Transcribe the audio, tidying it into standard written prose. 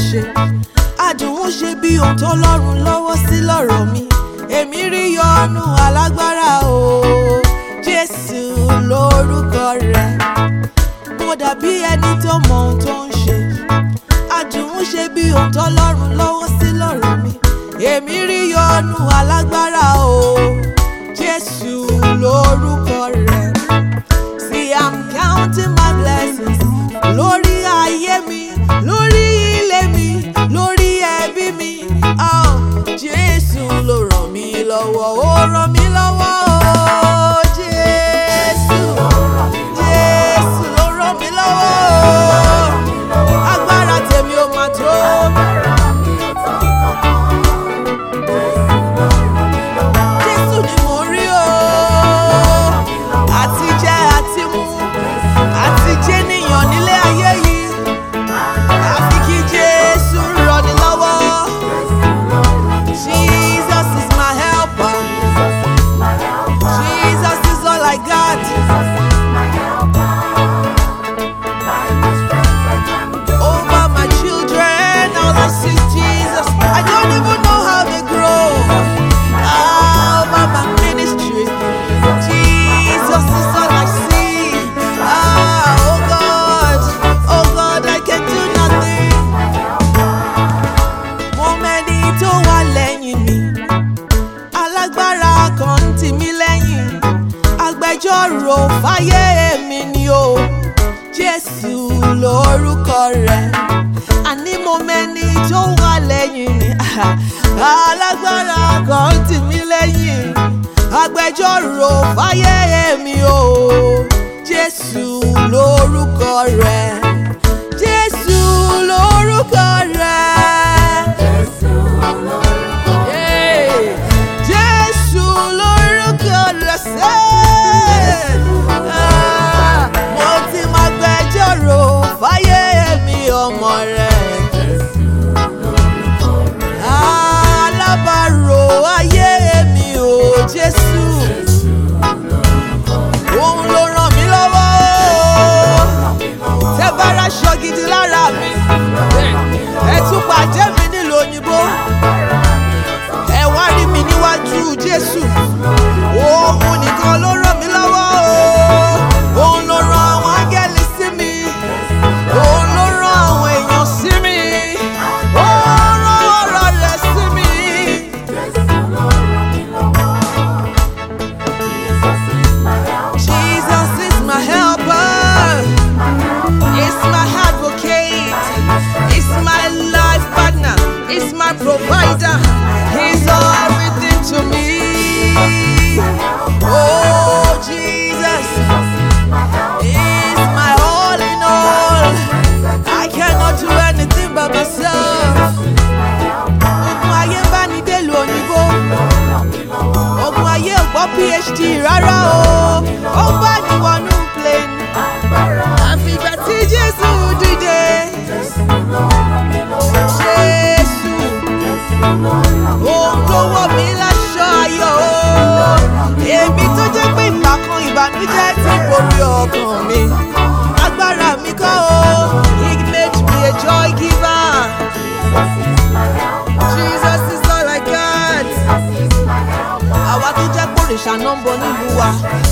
ṣe. Àdùn ṣe bí ohun tó lọ́rùn lọ́wọ́ sí lọ́rọ̀ mi. Èmi rí yọ́nú alágbára o. Jésù lórúkọ rẹ̀. Mo dàbí ẹni tó mọ ohun tó ń ṣe. Àdùn ṣe bí ohun tó lọ́rùn lọ́wọ́ sí lọ́rọ̀ mi. Èmi rí yọ́nú alágbára o. Jésù lórúkọ rẹ̀. See, I'm counting my blessings. Lórí ayé mi, lórí ilé mi, lórí ẹbí mi. Oh, Jésù ló ràn mí lọ́wọ́, ó ràn mí lọ́wọ́ o. Jésù, Jésù ló ràn mí lọ́wọ́ o. Agbára tèmi ò máa tó. Jésù ni mo rí o. Àti jẹ àti mu, àti jẹ níyàn nílé ayé yìí. Àfi kí Jésù ràn ní lọ́wọ́. Jesus is my helper. Jesus is all I got. Over my children, all I see is Jesus. I don't even know how they grow. Over my ministry, Jesus is all I see. Oh God, I can do nothing. Mo mẹ́ni tó wà lẹ́yìn mi, alágbára kan tì mí lẹ́yìn. Agbẹjọ́rò fáyé mi ni o. Jésù lórúkọ rẹ̀. Àní mo mẹ́ni tó wà lẹ́yìn mi, alágbára kan tì mí lẹ́yìn. Agbẹjọ́rò fáyé mi o. Jésù lórúkọ rẹ̀. Jésù lórúkọ rẹ̀. Yeah. Jésù lórúkọ rẹ̀ sẹ́. Mo ti máa gbẹjọ́rò fáyé mi ọmọ rẹ̀. Alábàárò ayé mi o. Jésù. Òun ló ràn mí lọ́wọ́ o. Tẹ́ bá ráṣọ gidi lára mi, ẹ tún pàdé mi nílùú òyìnbó. Ẹ wá rí mi níwájú Jésù. Òun nìkan ló ràn mí lọ́wọ́ o. Òun ló rán àwọn áńgẹ́lì sí mi. Òun ló rán àwọn èèyàn sí mi. Ó rán ọ̀rọ̀ rẹ̀ sí mi. Jesus is my helper. It's my advocate. It's my life partner. It's my provider. He's everything to me. Oh, Jesus is my all in all. I cannot do anything by myself. Ogun ayé bá ní délùú òyìnbó. Ogun ayé ò gbọ́ PhD rárá o. Ó bá ní wọnú plane. Àfìgbà tí Jésù dìde. Jésù. Òun ló wọ̀ mí láṣọ ayọ̀ o. Èmi tó jẹ́ pé ìgbà kan ìbànújẹ́ ti borí ọkàn mi. Agbára mi kọ́ o. He made me a joy giver. Jesus is all I got. Àwa tó jẹ́ pòrìṣà náà ń bọ̀ nílùú wa.